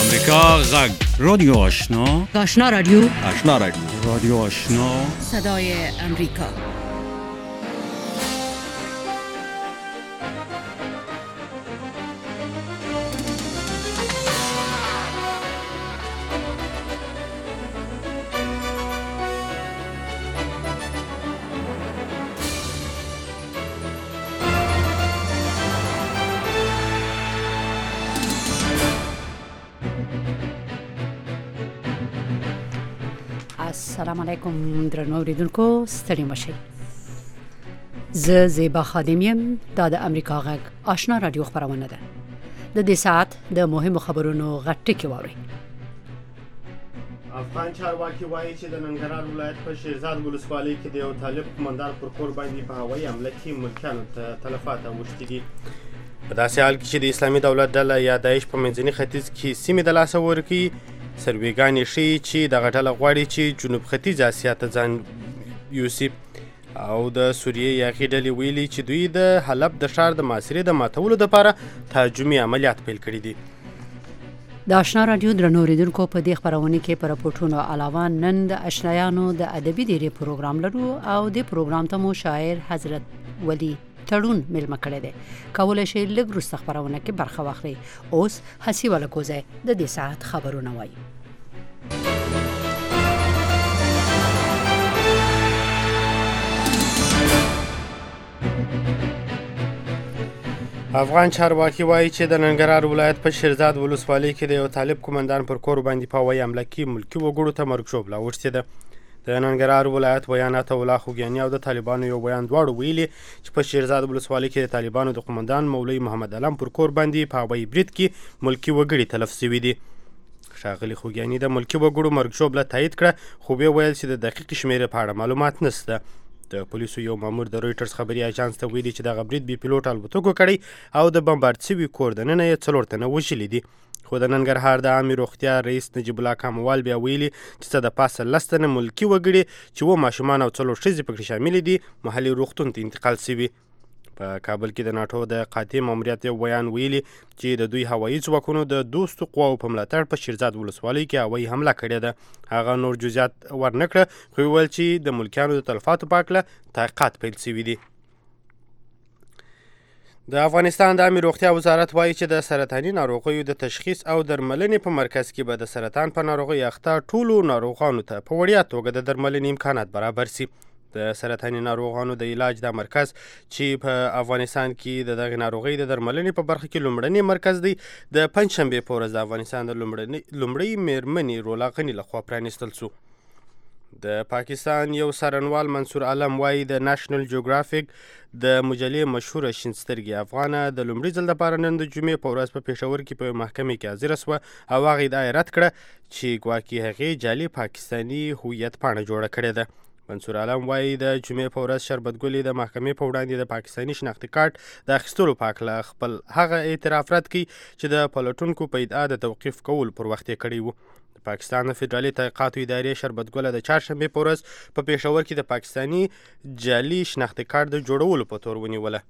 امریکا غږ رادیو آشنا آشنا رادیو رادیو آشنا صدای امریکا. السلام علیکم درنو اوریدونکو، ستړي مشئ. زه زیبا خادمیم. دا د امریکا غږ آشنا رادیو خبرونه ده. د دې ساعت د مهمو خبرونو غټ ټکی واورئ. افغان چارواکي وایي چې د ننګرهار ولایت په شیرزاد ولسوالۍ کې د یو طالب قومندان پر کور باندې په هوایي حمله کې ملکیانو ته تلفات اوښتي دي. په داسې حال کې چې د اسلامي دولت ډله یا داعش په منځني ختیځ کې سیمې د لاسه ورکوي، سروېګانې ښیي چې دغه ډله غواړي چې جنوب ختیځ اسیا ته ځان یوسي، او د سوریې یاغي ډلې ویلي چې دوی د حلب د ښار د محاصرې د ماتولو لپاره تهاجمي عملیات پیل کړي دي. د آشنا رادیو درنو اوریدونکو، په دې خبرونه کې پر راپورټونو علاوه نن د آشنایانو د ادبي ډیری پروګرام لرو، او د پروګرام ته مو شاعر حضرت ولی تړون ملما کړی دی. کولای شئ لږ وروسته خبرونه کې برخه واخلئ. اوس حسیب الکوزی د دې ساعت خبرونه وایي. افغان چارواکي وایي چې د ننګرهار ولایت په شیرزاد ولسوالۍ کې د یو طالب قومندان پر کور باندې په هوایي حمله کې ملکي وګړو ته مرګ ژوبله اوښتې ده. د ننګرهار ولایت بیان عطا الله خوږیاني او د طالبانو یو بیان دواړو ویلي چې په شیرزاد ولسوالۍ کې د طالبانو د قومندان مولوي محمد علم پر کور باندې په هوایي برید کې ملکي وګړي تلف شوي دي. ښاغلي خوږیاني د ملکي وګړو مرګ ژوبله تایید کړه، خو بیا ویل چې د دقیقې شمېرې په اړه معلومات نشته. د پولیسو یو مامور د رویټرز خبري اژانس ته ویلي چې دغه برید بې پیلوټ الوتکو کړی او د بمبارد شوي کور دننه یې 4 تنه وژلي دي. خو د ننګرهار د عامې روغتیا رئیس نجیب الله کاموال بیا ویلي چې څه د پاسه 10 تنه ملکي وګړي چې 2 ماشومان او 4 ښځې پکې شاملې دي محلي روغتون ته انتقال شوي. په کابل کې د ناټو د قاطع ماموریت یو بیان ویلي چې د دوی هوایي ځواکونو د دوستو قواو په ملاتړ په شیرزاد ولسوالۍ کې هوایي حمله کړې ده. هغه نور جزئیات ورنکړه، خو ویل چې د ملکیانو د تلفاتو په هکله تحقیقات پیل شوي دي. د افغانستان د عامې روغتیا وزارت وایي چې د سرطاني ناروغیو د تشخیص او درملنې په مرکز کې به د سرطان په ناروغۍ اخته ټولو ناروغانو ته په وړیا توګه د درملنې امکانات برابر شي. د سرطاني ناروغانو د علاج دا مرکز چې په افغانستان کې د دغې ناروغۍ د درملنې په برخه کې لومړنی مرکز دی، د پنجشنبې په ورځ د افغانستان د لومړۍ میرمنې رولا غني لخوا پرانیستل شو. د پاکستان یو څارنوال منصور عالم وایي د ناشنل جیوګرافیک د مجلې مشهوره شین سترګې افغانه د لومړي ځل لپاره نن د جمعې په ورځ په پېښور کې په محکمې کې حاضره شوه او هغې ادعا رد کړه چې ګواکې هغې جعلي پاکستاني هویت پاڼه جوړه کړې ده. منصور عالم وایي د جمعې په ورځ شربت ګلې د محکمې په وړاندې د پاکستاني شناختي کارت د اخیستلو په هکله خپل هغه اعتراف رد کړي چې د پلټونکو په ادعا د توقیف کولو پر وخت یې کړی و. د پاکستان د فدرالي تحقیقاتو ادارې شربت ګله د چهارشنبې په ورځ په پېښور کې د پاکستاني جعلي شناختي کارت د جوړولو په تور ونیوله.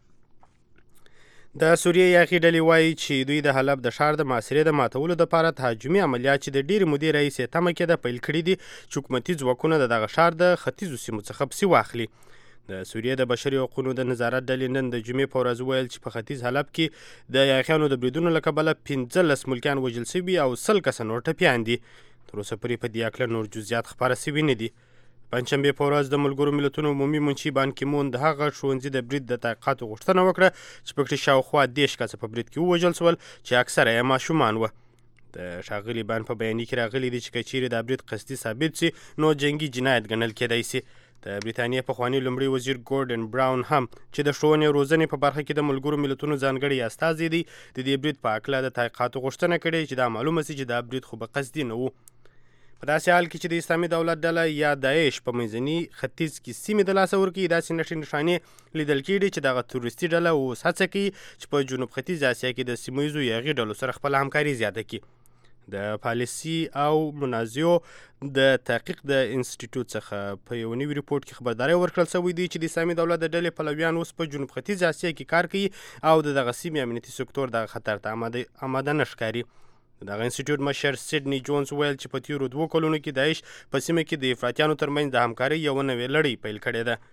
د سوریې یاغي ډلې وایي چې دوی د حلب د ښار د محاصرې د ماتولو لپاره تهاجمي عملیات چې د ډېرې مودې راهیسې تمه کېده پیل کړي دي چې حکومتي ځواکونه د دغه ښار د ختیځو سیمو څخه پسې واخلي. د سوریې د بشري حقوقو د نظارت ډلې نن د جمعې په ورځ ویل چې په ختیځ حلب کې د یاغیانو د بریدونو له کبله 15 ملکیان وژل شوي او 100 کسه نور ټپیان دي. تر اوسه پورې په دې هکله نور جزئیات خپاره شوي نه دي. پنجشنبې په ورځ د ملګرو ملتونو عمومي منشي بان کی مون د هغه ښوونځي د برید د تحقیقاتو غوښتنه وکړه چې پکې شاوخوا 10 کسه په برید کې ووژل شول چې اکثره یې ماشومان وه. د ښاغلي بان په بیانیه کې راغلي دي چې که چیرې دا برید قصدي ثابت شي نو جنګي جنایت ګڼل کېدی شي. د بریتانیې پخواني لومړي وزیر ګورډن براون هم چې د ښوونې او روزنې په برخه کې د ملګرو ملتونو ځانګړی استازی دی د دې برید په هکله د تحقیقاتو غوښتنه کړې چې دا معلومه شي چې دا برید خو به قصدي نه و. په داسې حال کې چې د اسلامي دولت ډله یا داعش په منځني ختیځ کې سیمې د لاسه ورکوي، داسې نښې نښانې لیدل کېږي چې دغه تروریستي ډله اوس هڅه کوي چې په جنوب ختیځ اسیا کې د سیمه ییزو یاغي ډلو سره خپله همکاري زیاته کړي. د پالیسي او منازعو د تحقیق د انسټیټیوټ څخه په یو نوي ریپورټ کې خبرداری ورکړل شوی دی چې د اسلامي دولت د ډلې پلویان اوس په جنوب ختیځ اسیا کې کار کوي او دغه سیمې امنیتي سکتور دغه خطر ته آماده نه ښکاري. د دغه انسټیټیوټ مشر سیډني جونز ویل چې په تیرو 2 کلونو کې داعش په سیمه کې د افراطیانو ترمنځ د همکارۍ یوه نوې لړۍ پیل کړې ده.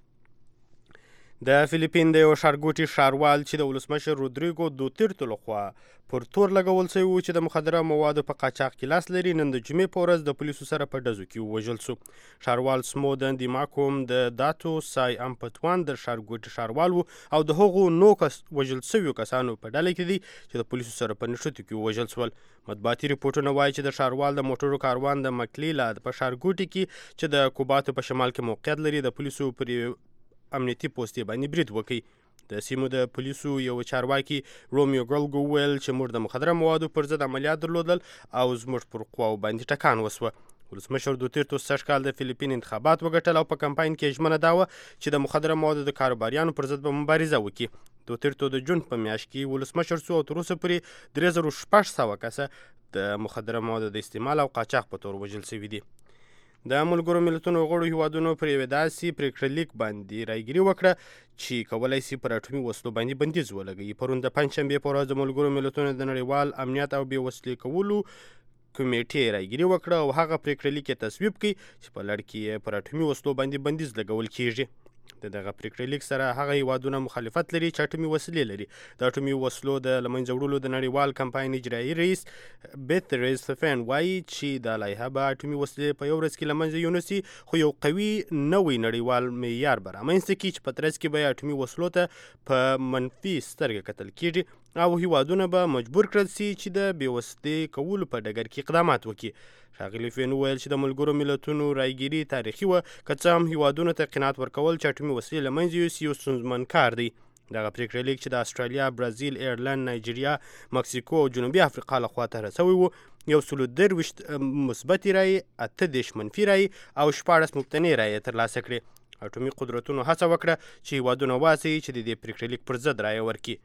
د فلیپین د یو ښارګوټي ښاروال چې د ولسمشر رودریګو دوتیرتو لخوا پر تور لګول شوی و چې د مخدره موادو په قاچاق کې لاس لري، نن د جمعې په ورځ د پولیسو سره په ډزو کې ووژل شو. ښاروال سمودن د ماکوم د داتو سای امپتوان د ښارګوټي ښاروال و او د هغو 9 وژل شویو کسانو په ډله کې دي چې د پولیسو سره په نښتو کې ووژل شول. مطبوعاتي ریپورټونه وایي چې د ښاروال د موټرو کاروان د مکلیلا په ښارګوټي کې چې د کوباتو په شمال کې موقعیت لري د پولیسو پر امنیتي پوستې باندې برید وکړي. د سیمو د پولیسو یو چارواکي رومیو ګرلګو ویل چې موږ د مخدره موادو پر ضد عملیات درلودل او زموږ پر قواو باندې ټکان وسوه. ولسمشر دوتیرتو سږ کال د فلیپین انتخابات وګټل او په کمپاین کې ژمنه دا وه چې د مخدره موادو د کاروباریانو پر ضد به مبارزه وکړي. دوتیرتو د جون په میاشت کې ولسمشر شو او تر اوسه پورې 3600 کسه د مخدره موادو د استعمال او قاچاق په تور وژل شوي دي. د ملګرو ملتونو غړو هیوادونو پر یوې داسې پریکړه لیک باندې رایګیري وکړه چې کولی شي پر اټومي وسلو باندې بندیز ولګوي. پرون د پنجشنبې په ورځ د ملګرو ملتونو د نړیوال امنیت او بې وسلې کولو کمیټې رایګیري وکړه او هغه پریکړه لیک یې تصویب کړي چې په لړ کې یې پر اټومي وسلو باندې بندیز لګول کیږي. د دغه پریکړه لیک سره هغه هیوادونه مخالفت لري چې اټومي وسلې لري. د اټومي وسلو د له منځه وړلو د نړیوال کمپاین اجرایي رئیس بیتریس فین وایي چې دا لایحه به اټومي وسلې په یو ورځ کې له منځه یونسي، خو یو قوي نوی نړیوال معیار به رامنځته کړي چې په ترڅ کې به اټومي وسلو ته په منفي سترګه کتل کیږي او هیوادونه به مجبور کړل شي چې د بې وسلې کولو په ډګر کې اقدامات وکړي. ښاغلي فین ویل چې د ملګرو ملتونو رایګیري تاریخي وه، که څه هم هیوادونو ته قناعت ورکول چې اټومي وسلې له منځه یوسي یو ستونزمن کار دی. دغه پریکړه لیک چې د استرالیا، برازیل، ایرلند، نایجیریا، مکسیکو او جنوبي افریقا لخوا طرح شوی و، 123 مثبتې رایې، 38 منفي رایې او 14 مبتنې رایې ترلاسه کړې. اټومي قدرتونو هڅه وکړه چې هیوادونه وهڅوي چې د دې پریکړه لیک پر ضد رایه ورکړي.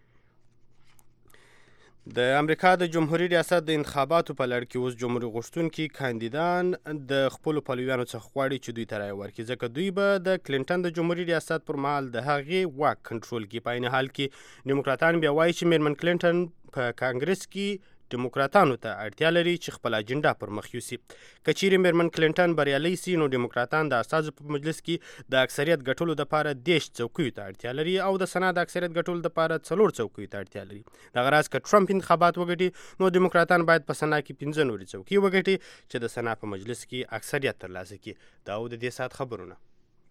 د امریکا د جمهوري ریاست د انتخاباتو په لړ کې اوس جمهوري غوښتونکي کاندیدان د خپلو پلویانو څخه غواړي چې دوی ته رایه ورکړي، ځکه دوی به د کلینټن د جمهوري ریاست پر مهال د هغې واک کنټرول کړي. په عین حال کې ډیموکراتان بیا وایي چې میرمن کلینټن په کانګرس کې ډیموکراتانو ته اړتیا لري چې خپل اجنډا پر مخ یوسي. که چیرې میرمن کلینټن بریالی سي نو ډیموکراتان د استازو په مجلس کې د اکثریت ګټلو دپاره 10 څوکیو ته اړتیا لري او د سنا د اکثریت ګټلو دپاره 4 څوکیو ته اړتیا لري. دغه راز که ټرمپ انتخابات وګټي نو ډیموکراتان باید په سنا کې 15 نورې څوکۍ وګټي چې د سنا په مجلس کې اکثریت ترلاسه کړي. دا و د دې ساعت خبرونه.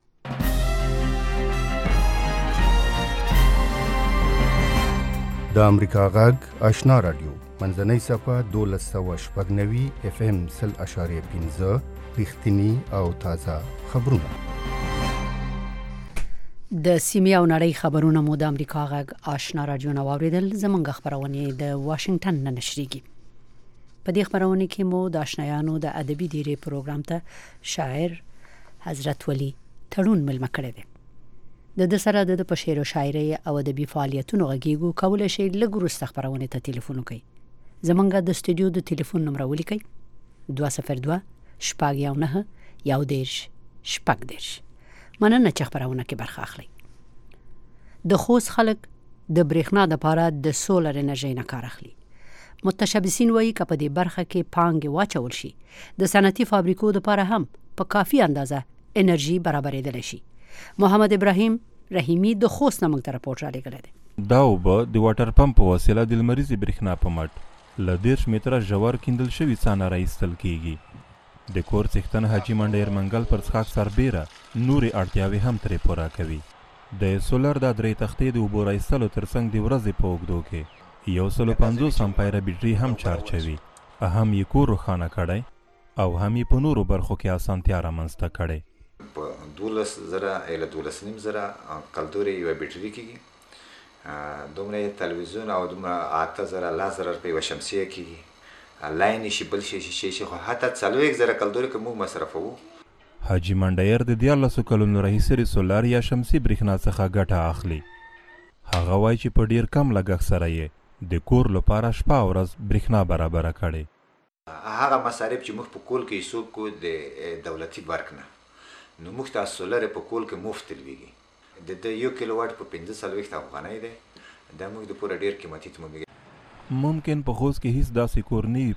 د امریکا غږ آشنا رادیو منځنۍ صفحه 1290 FM 0.5 رښتینی او تازه خبرونه. د سیمې او نړۍ خبرونه مو د امریکا غږ آشنا رادیو نو اوریدل. زمونږ خبرونه د واشنگټن نه نشریږي. په دې خبرونه کې مو د آشنایانو د ادبي ډیرې پروګرام ته شاعر حضرت ولی تړون ملما کړی دی. د سره د په شعر او شاعري او ادبي فعالیتونو غږیږو. کولای شئ لږ وروسته خبرونه ته ټلیفون وکړئ. زمونږ د استودیو د ټلیفون نمبر ولیکئ 202 شپږ 11 شپږ. مننه چې خبرونه کې برخه اخلئ. د خوست خلک د برېښنا لپاره د سولر انرژي نه کار اخلي. متشبثین وایي چې په دې برخه کې پانګې واچول شي د صنعتي فابریکو لپاره هم په کافي اندازه انرژي برابرېدل شي. محمد ابراهیم رحیمی د خوست نمنګ ته راپورټ را لګل دی. دا وبه د واټر پمپ په وسیله د لمریزې برېښنا په مټ له 10 متره ژور کیندل شوي څانه راایستل کیږي. د کور څښتن حاجي منډیر منګل پر څښاک سربیره نورې اړتیاوې هم ترې پوره کوي. د سولر د 3 تختې د اوبو راایستلو ترڅنګ د ورځې په اوږدو کې 150 امپیره بیټري هم چارجوي. هم یې کور روښانه کړی او هم یې په نورو برخو کې اسانتیا رامنځته کړی. په 12,000 اله 12,500 کلدوري یو بیټري کېږي. دومره تلویزیون او دومره 8,000 لازر په یو شمسیه کېږي. لاین شي بل شي خو حتی 40,000 کلدوري که موږ مصرفوو. حاجي منډیر د 14 کلونو راهیسې سولر یا شمسي برېښنا څخه ګټه اخلي. هغه وایي چې په ډیر کم لګښت سره یې د کور لپاره شپه او ورځ برېښنا برابره کړې. هغه مصارف چې موږ په کول کې حساب کوو د دولتي برق نه، نو موږ ته سولر په کول کې مفت لويږي. د 1 کیلو واټ په 45 افغانۍ دی. دا موږ د پوره ډیر قیمتي تمومي. ممکن په خوست کې هیڅ داسې کور نه وي